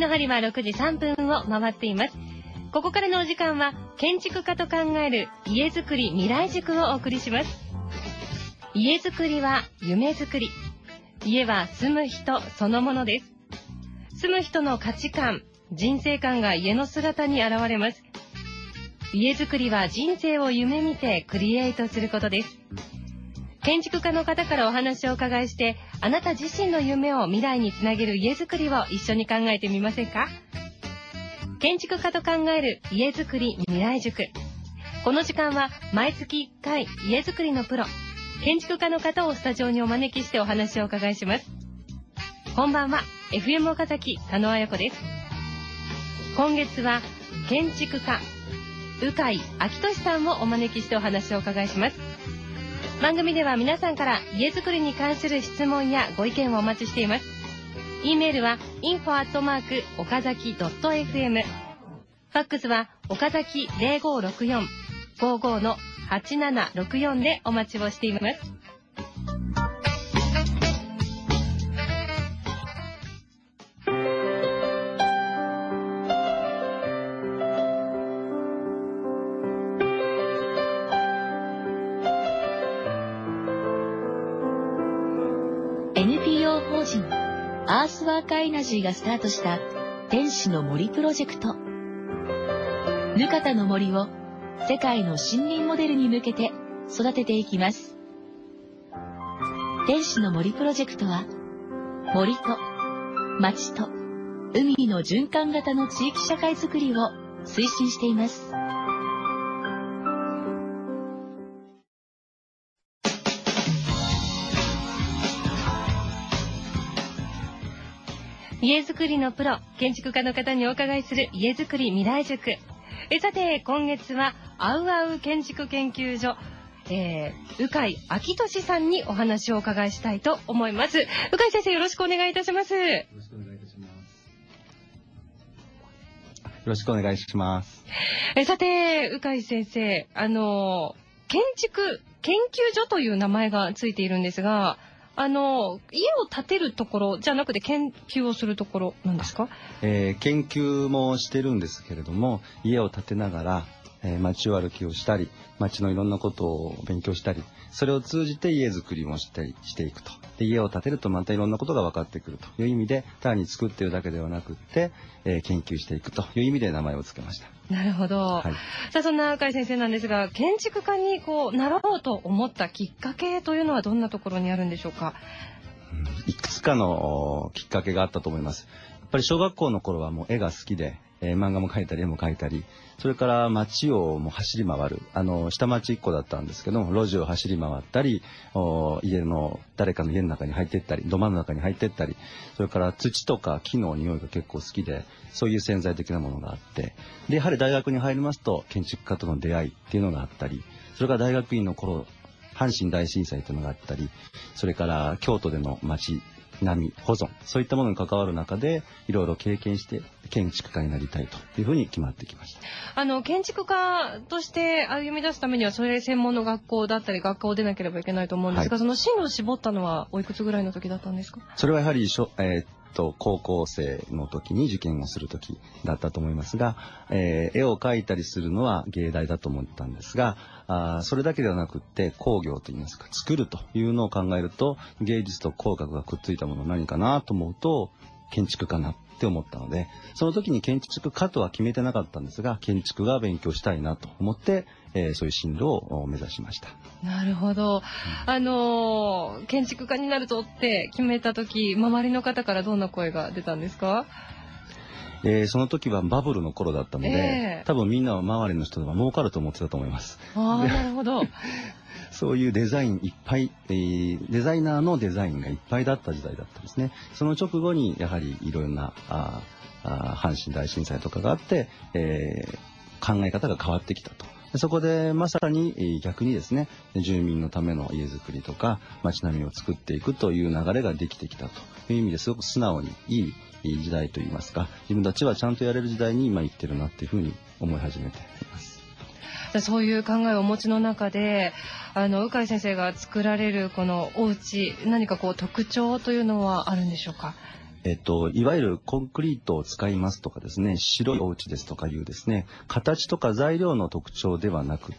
の針は6時3分を回っています。ここからのお時間は建築家と考える家づくり未来塾をお送りします。家づくりは夢づくり。家は住む人そのものです。住む人の価値観、人生観が家の姿に現れます。家づくりは人生を夢見てクリエイトすることです。建築家の方からお話をお伺いして、あなた自身の夢を未来につなげる家づくりを一緒に考えてみませんか？建築家と考える家づくり未来塾。この時間は毎月1回家づくりのプロ、建築家の方をスタジオにお招きしてお話をお伺いします。こんばんは、FM 岡崎佐野彩子です。今月は建築家鵜飼昭俊さんをお招きしてお話をお伺いします。番組では皆さんから家づくりに関する質問やご意見をお待ちしています。e メールは info@okazaki.fm、 ファックスは岡崎 0564-55-8764 でお待ちをしています。 NPO 法人アースワーカーエナジーがスタートした天使の森プロジェクト。ぬかたの森を世界の森林モデルに向けて育てていきます。天使の森プロジェクトは森と町と海の循環型の地域社会づくりを推進しています。 家づくりのプロ、建築家の方にお伺いする家づくり未来塾。さて、今月はアウアウ建築研究所、鵜飼昭俊さんにお話をお伺いしたいと思います。鵜飼先生、よろしくお願いいたします。よろしくお願いいたします。 よろしくお願いします。 さて、鵜飼先生、建築研究所という名前がついているんですが、家を建てるところじゃなくて研究をするところなんですか？ 研究もしてるんですけれども、家を建てながら、街を歩きをしたり、街のいろんなことを勉強したり、それを通じて家づくりもしていくと。で、家を建てるとまたいろんなことが分かってくるという意味で、単に作っているだけではなくって、研究していくという意味で名前を付けました。 なるほど。はい、さあ、そんな鵜飼先生なんですが、建築家になろうと思ったきっかけというのはどんなところにあるんでしょうか？ いくつかのきっかけがあったと思います。やっぱり小学校の頃はもう絵が好きで、漫画も描いたり絵も描いたり、それから街をもう走り回る、下町っ子だったんですけども、路地を走り回ったり、誰かの家の中に入っていったり、土間の中に入っていったり、それから土とか木の匂いが結構好きで、そういう潜在的なものがあって、でやはり大学に入りますと建築家との出会いっていうのがあったり、それから大学院の頃阪神大震災というのがあったり、それから京都での街並み保存、そういったものに関わる中でいろいろ経験して建築家になりたいというふうに決まってきました。 建築家として歩み出すためにはそれ専門の学校だったり学科を出なければいけないと思うんですが、はい、その進路を絞ったのはおいくつぐらいの時だったんですか？ それはやはり高校生の時に受験をする時だったと思いますが、絵を描いたりするのは芸大だと思ったんですが、それだけではなくって工業といいますか作るというのを考えると、芸術と工学がくっついたもの何かなと思うと建築かなって思ったので、その時に建築家とは決めてなかったんですが、建築が勉強したいなと思って、そういう進路を目指しました。 なるほど。建築家になるとって決めた時、周りの方からどんな声が出たんですか？ その時はバブルの頃だったので、多分みんなは周りの人は儲かると思ってたと思います。 なるほど。 そういうデザインいっぱい、デザイナーのデザインがいっぱいだった時代だったんですね。その直後にやはりいろんな阪神大震災とかがあって、考え方が変わってきたと。そこでまさに逆にですね、住民のための家づくりとか街並みを作っていくという流れができてきたという意味ですごく素直にいい時代といいますか、自分たちはちゃんとやれる時代に今生きてるなっていうふうに思い始めています。 そういう考えをお持ちの中で、鵜飼先生が作られるこのお家、何か特徴というのはあるんでしょうか？ いわゆるコンクリートを使いますとかですね、白いお家ですとかいうですね、形とか材料の特徴ではなくって、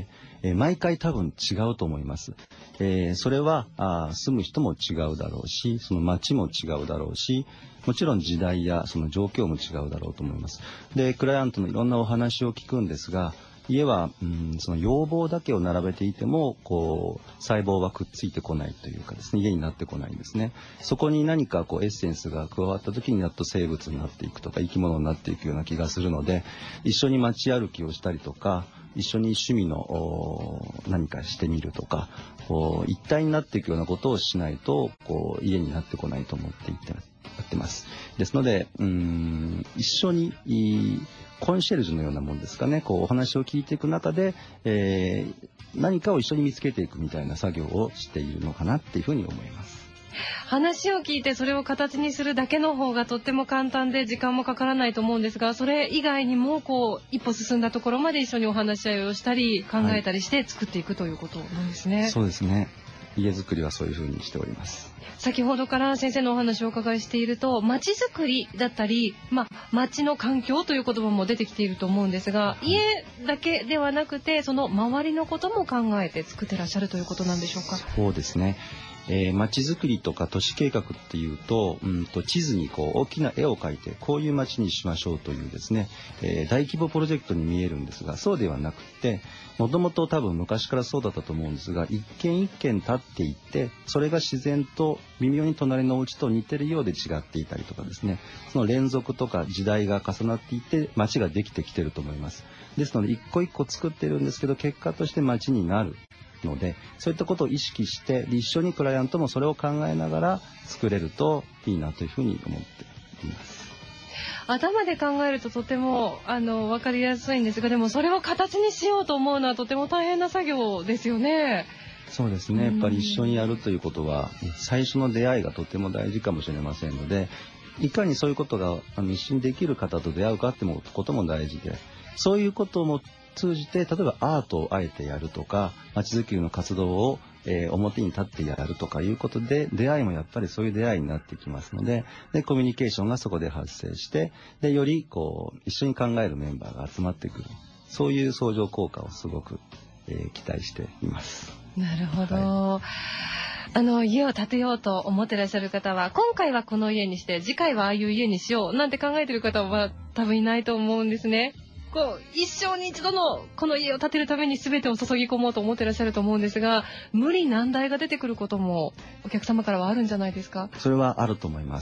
毎回多分違うと思います。それは住む人も違うだろうし、その街も違うだろうし、もちろん時代やその状況も違うだろうと思います。で、クライアントのいろんなお話を聞くんですが、家はその要望だけを並べていても細胞はくっついてこないというかですね、家になってこないんですね。そこに何かエッセンスが加わった時にやっと生物になっていくとか生き物になっていくような気がするので、一緒に街歩きをしたりとか、一緒に趣味の何かしてみるとか、一体になっていくようなことをしないと家になってこないと思ってやってます。ですので一緒にコンシェルジュのようなもんですかね、お話を聞いていく中で、何かを一緒に見つけていくみたいな作業をしているのかなっていうふうに思います。 話を聞いてそれを形にするだけの方がとっても簡単で時間もかからないと思うんですが、それ以外にも一歩進んだところまで一緒にお話し合いをしたり考えたりして作っていくということなんですね。 そうですね。家づくりはそういうふうにしております。 先ほどから先生のお話をお伺いしていると、街づくりだったり、街の環境という言葉も出てきていると思うんですが、家だけではなくてその周りのことも考えて作ってらっしゃるということなんでしょうか。 そうですね。街づくりとか都市計画っていうと、地図に大きな絵を描いてこういう街にしましょうというですね、大規模プロジェクトに見えるんですが、そうではなくて、もともと多分昔からそうだったと思うんですが、一軒一軒建っていって、それが自然と微妙に隣のお家と似てるようで違っていたりとかですね、その連続とか時代が重なっていって街ができてきてると思います。ですので一個一個作ってるんですけど、結果として街になるので、そういったことを意識して一緒にクライアントもそれを考えながら作れるといいなというふうに思っています。 頭で考えるととても分かりやすいんですが、でもそれを形にしようと思うのはとても大変な作業ですよね。 そうですね。やっぱり一緒にやるということは最初の出会いがとても大事かもしれませんので、いかにそういうことが一緒にできる方と出会うかってことも大事で、そういうことも通じて、例えばアートをあえてやるとか、街づくりの活動を、表に立ってやるとかいうことで、出会いもやっぱりそういう出会いになってきますので、コミュニケーションがそこで発生して、より一緒に考えるメンバーが集まってくる、そういう相乗効果をすごく、期待しています。 なるほど。家を建てようと思ってらっしゃる方は、今回はこの家にして次回はああいう家にしようなんて考えてる方は多分いないと思うんですね。一生に一度のこの家を建てるために全てを注ぎ込もうと思ってらっしゃると思うんですが、無理難題が出てくることもお客様からはあるんじゃないですか。 それはあると思います。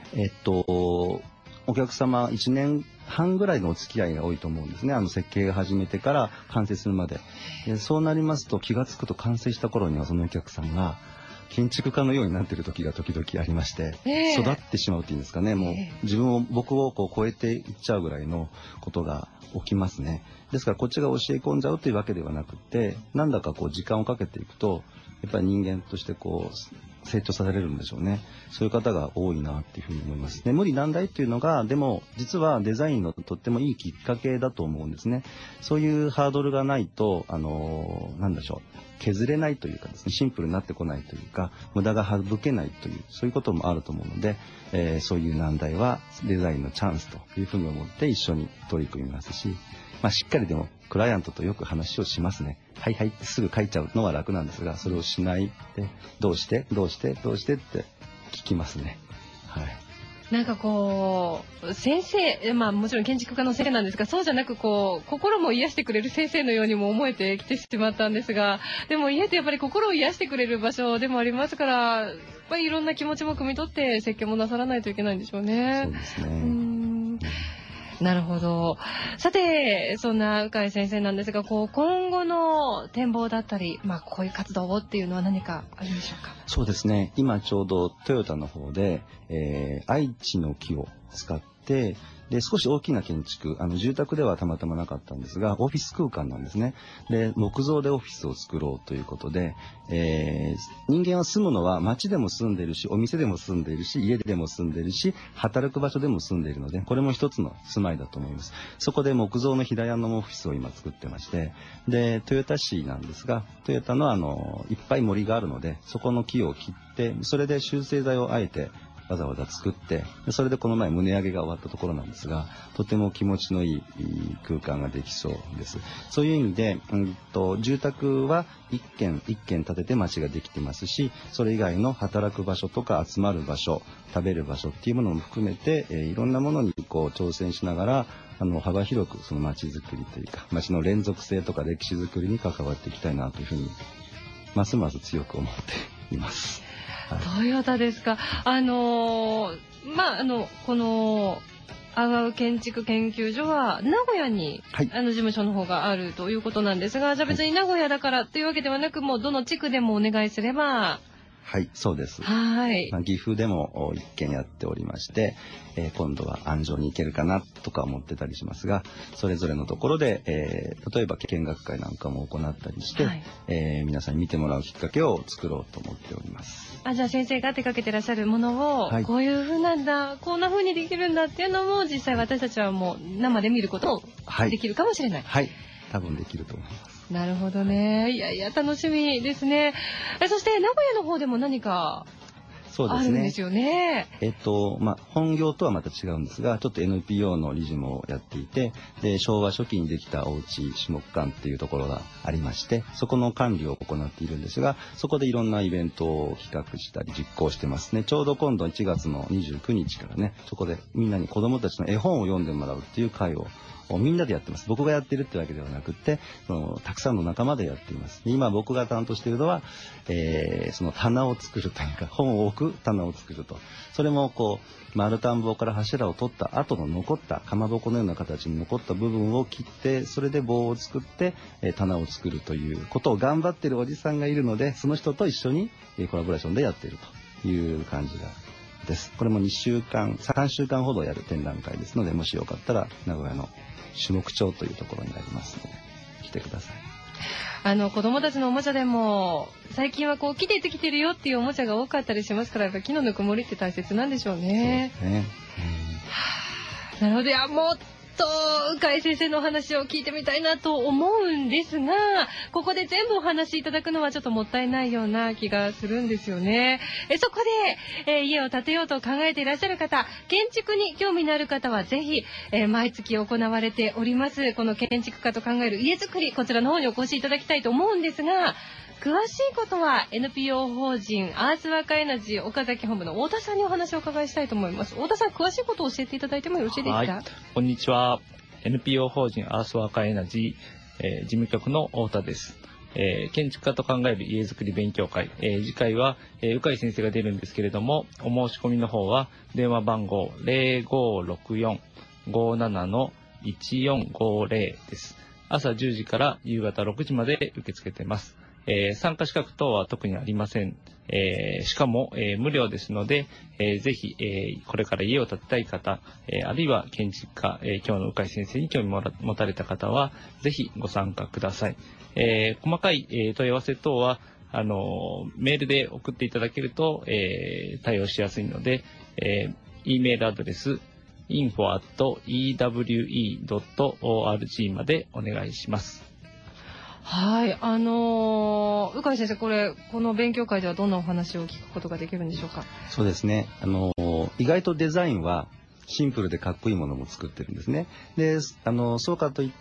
お客様1年半ぐらいのお付き合いが多いと思うんですね。設計が始めてから完成するまで。そうなりますと気がつくと完成した頃にはそのお客さんが建築家のようになっている時が時々ありまして、育ってしまうっていうんですかね、もう僕を超えていっちゃうぐらいのことが起きますね。ですからこっちが教え込んじゃうというわけではなくて、なんだか時間をかけていくとやっぱり人間として成長されるんでしょうね。そういう方が多いなっていうふうに思います。で、無理難題っていうのがでも実はデザインのとってもいいきっかけだと思うんですね。そういうハードルがないとなんでしょう、削れないというかですね、シンプルになってこないというか、無駄が省けないという、そういうこともあると思うので、そういう難題はデザインのチャンスというふうに思って一緒に取り組みますし、しっかりでもクライアントとよく話をしますね。はいはいってすぐ書いちゃうのは楽なんですが、それをしないで、どうしてって聞きますね。はい。 なんか先生、もちろん建築家の先生なんですが、そうじゃなく心も癒してくれる先生のようにも思えてきてしまったんですが、でも家ってやっぱり心を癒してくれる場所でもありますから、やっぱりいろんな気持ちも汲み取って設計もなさらないといけないんでしょうね。 そうですね。 なるほど。さて、そんな鵜飼先生なんですが、今後の展望だったり、こういう活動をっていうのは何かあるんでしょうか。 そうですね。今ちょうどトヨタの方で、愛知の木を使ってで少し大きな建築、住宅ではたまたまなかったんですがオフィス空間なんですね。で木造でオフィスを作ろうということで、人間は住むのは街でも住んでいるし、お店でも住んでいるし、家でも住んでいるし、働く場所でも住んでいるので、これも一つの住まいだと思います。そこで木造の平屋のオフィスを今作ってまして、でトヨタ市なんですが、トヨタのいっぱい森があるので、そこの木を切って、それで集成材をあえてわざわざ作って、それでこの前宗上げが終わったところなんですが、とても気持ちのいい空間ができそうです。そういう意味で、住宅は一軒一軒建てて街ができてますし、それ以外の働く場所とか集まる場所、食べる場所っていうものも含めて、いろんなものにこう挑戦しながら、幅広くその街づくりというか、街の連続性とか歴史づくりに関わっていきたいなというふうに、ますます強く思っています。 トヨタですか。このアウアウ建築研究所は名古屋に、 はい、 事務所の方があるということなんですが、じゃあ別に名古屋だからというわけではなく、もうどの地区でもお願いすれば。 はい、そうです。 はい。 岐阜でも一件やっておりまして、今度は安城に行けるかなとか思ってたりしますが、それぞれのところで、例えば見学会なんかも行ったりして、はい、皆さんに見てもらうきっかけを作ろうと思っております。 じゃあ先生が手掛けてらっしゃるものを、はい、こういう風なんだ、こんな風にできるんだっていうのも実際私たちはもう生で見ることもできるかもしれない。 はい、はい、多分できると思います。 なるほどね。いやいや楽しみですね。そして名古屋の方でも何かあるんですよね。 本業とはまた違うんですが、ちょっと NPO の理事もやっていて、で昭和初期にできたおうち下木館っていうところがありまして、そこの管理を行っているんですが、そこでいろんなイベントを企画したり実行してますね。ちょうど今度1月の29日からね、そこでみんなに子どもたちの絵本を読んでもらうっていう会をみんなでやってます。僕がやってるってわけではなくて、たくさんの仲間でやっています。で今僕が担当しているのは、その棚を作るというか、本を置く棚を作ると。それもこう丸田んぼから柱を取った後の残ったかまぼこのような形に残った部分を切って、それで棒を作って、棚を作るということを頑張っているおじさんがいるので、その人と一緒にコラボレーションでやっているという感じがです。これも3週間ほどやる展覧会ですので、もしよかったら名古屋の下木町というところになりますので来てください。 子供たちのおもちゃでも最近はこう木でできてるよっていうおもちゃが多かったりしますから、やっぱり木のぬくもりって大切なんでしょうね。 そうですね。 なのでもっと鵜飼先生のお話を聞いてみたいなと思うんですが、ここで全部お話しいただくのはちょっともったいないような気がするんですよね。そこで、家を建てようと考えていらっしゃる方、建築に興味のある方はぜひ、毎月行われておりますこの建築家と考える家づくり、こちらの方にお越しいただきたいと思うんですが、詳しいことは NPO 法人アースワークエナジー岡崎本部の太田さんにお話をお伺いしたいと思います。太田さん、詳しいことを教えていただいてもよろしいですか？ はい、こんにちは。 NPO 法人アースワークエナジー、事務局の太田です。建築家と考える家づくり勉強会、次回は、鵜飼先生が出るんですけれども、お申し込みの方は電話番号 0564-57-1450 です。朝10時から夕方6時まで受け付けています。参加資格等は特にありません。しかも、無料ですので、ぜひ、これから家を建てたい方、あるいは建築家、今日の鵜飼先生に興味持たれた方はぜひご参加ください。細かい、問い合わせ等はメールで送っていただけると、対応しやすいので、E メールアドレス info@ewe.org までお願いします。 はい、鵜飼先生、この勉強会ではどんなお話を聞くことができるんでしょうか？ そうですね。意外とデザインはシンプルでかっこいいものも作ってるんですね。で、そうかといって、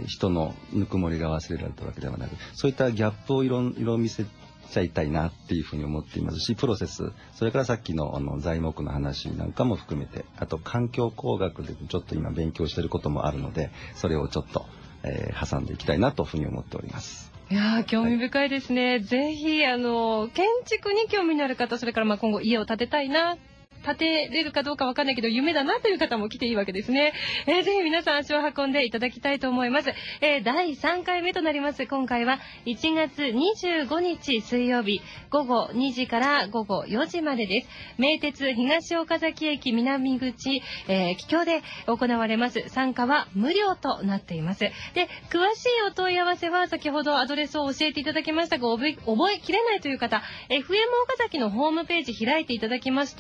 人のぬくもりが忘れられたわけではなく、そういったギャップを色見せちゃいたいなっていうふうに思っていますし、プロセス、それからさっきの材木の話なんかも含めて、あと環境工学でちょっと今勉強していることもあるので、それをちょっと挟んでいきたいなというふうに思っております。 いやー、興味深いですね。はい、ぜひ建築に興味のある方、それから今後家を建てたいな、建てれるかどうかわかんないけど夢だなという方も来ていいわけですね。ぜひ皆さん足を運んでいただきたいと思います。第3回目となります今回は1月25日水曜日午後2時から午後4時までです。名鉄東岡崎駅南口、帰郷で行われます。参加は無料となっています。で、詳しいお問い合わせは先ほどアドレスを教えていただきましたが覚えきれないという方、FM 岡崎のホームページ開いていただきますと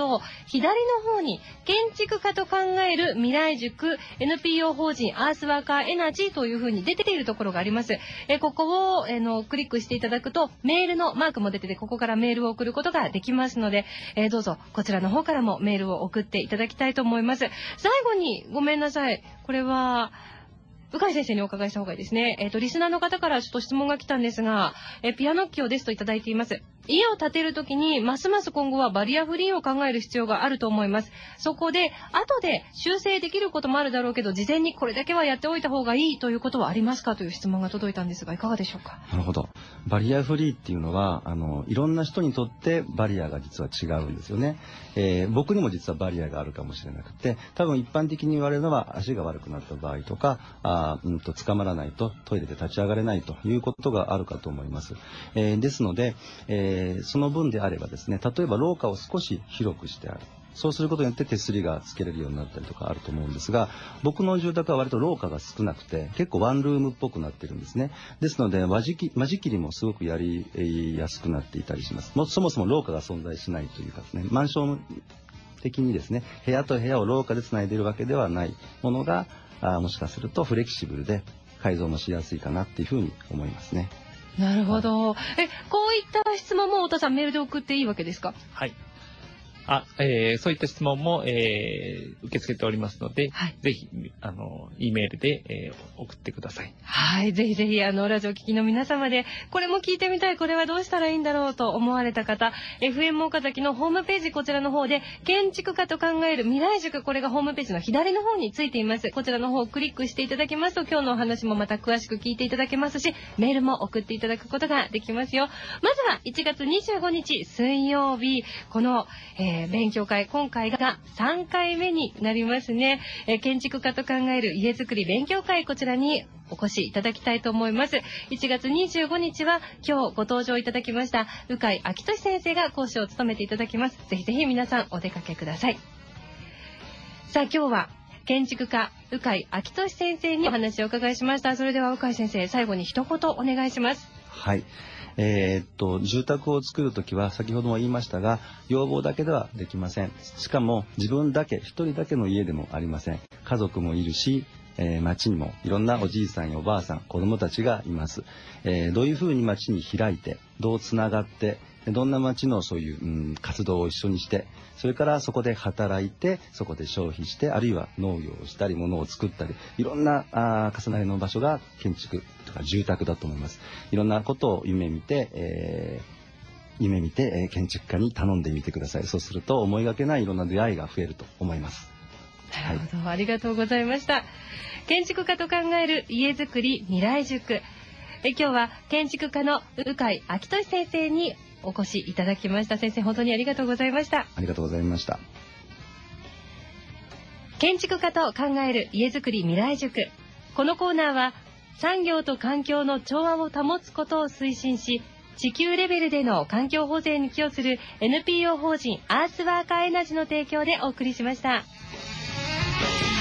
左の方に建築家と考える未来塾 NPO 法人アースワーカーエナジーというふうに出ているところがあります。ここをクリックしていただくとメールのマークも出てて、ここからメールを送ることができますので、どうぞこちらの方からもメールを送っていただきたいと思います。最後にごめんなさい。これは鵜飼先生にお伺いした方がいいですね。リスナーの方からちょっと質問が来たんですが、ピアノッキオですといただいています。家を建てるときに、ますます今後はバリアフリーを考える必要があると思います。そこで、後で修正できることもあるだろうけど、事前にこれだけはやっておいた方がいいということはありますかという質問が届いたんですが、いかがでしょうか。 なるほど。バリアフリーっていうのは、いろんな人にとってバリアが実は違うんですよね。僕にも実はバリアがあるかもしれなくて、多分一般的に言われるのは足が悪くなった場合とか、捕まらないとトイレで立ち上がれないということがあるかと思います。ですので、その分であればですね、例えば廊下を少し広くしてある。そうすることによって手すりがつけれるようになったりとかあると思うんですが、僕の住宅は割と廊下が少なくて結構ワンルームっぽくなってるんですね。ですので間仕切りもすごくやりやすくなっていたりします。そもそも廊下が存在しないというかですね、マンション的にですね、部屋と部屋を廊下でつないでいるわけではないものが、もしかするとフレキシブルで改造もしやすいかなっていうふうに思いますね。 なるほど。こういった質問も太田さんメールで送っていいわけですか。 はい。そういった質問も、受け付けておりますので、はい、ぜひ、E メールで、送ってください。 はい。ぜひぜひ、ラジオ聞きの皆様で、これも聞いてみたい、これはどうしたらいいんだろうと思われた方、FM 岡崎のホームページ、こちらの方で、建築家と考える未来塾、これがホームページの左の方についています。こちらの方をクリックしていただきますと、今日のお話もまた詳しく聞いていただけますし、メールも送っていただくことができますよ。まずは、1月25日水曜日、この、勉強会、今回が3回目になりますね。建築家と考える家づくり勉強会、こちらにお越しいただきたいと思います。1月25日は今日ご登場いただきました鵜飼昭俊先生が講師を務めていただきます。ぜひぜひ皆さんお出かけください。さあ今日は建築家鵜飼昭俊先生にお話をお伺いしました。それでは鵜飼先生、最後に一言お願いします。 はい。住宅を作るときは先ほども言いましたが、要望だけではできません。しかも自分だけ、一人だけの家でもありません。家族もいるし、町にもいろんなおじいさんやおばあさん、子供たちがいます。どういうふうに町に開いて、どうつながって、どんな町のそういう、活動を一緒にして、それからそこで働いて、そこで消費して、あるいは農業をしたり、物を作ったり、いろんな重なりの場所が建築とか住宅だと思います。いろんなことを夢見て、建築家に頼んでみてください。そうすると思いがけないいろんな出会いが増えると思います。 なるほど、はい、ありがとうございました。建築家と考える家づくり未来塾。今日は建築家の鵜飼昭俊先生にお越しいただきました。先生、本当にありがとうございました。 ありがとうございました。 建築家と考える家づくり未来塾。このコーナーは産業と環境の調和を保つことを推進し、地球レベルでの環境保全に寄与する NPO 法人アースワーカーエナジーの提供でお送りしました。